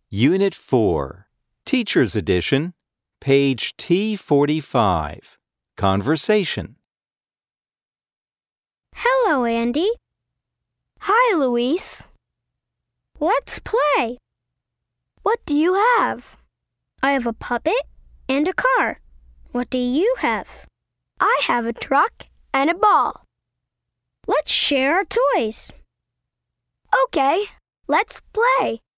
Unit 4, Teacher's Edition, page T45. Conversation. Hello, Andy. Hi, Luis. Let's play. What do you have? I have a puppet and a car. What do you have? I have a truck and a ball. Let's share our toys. Okay, let's play.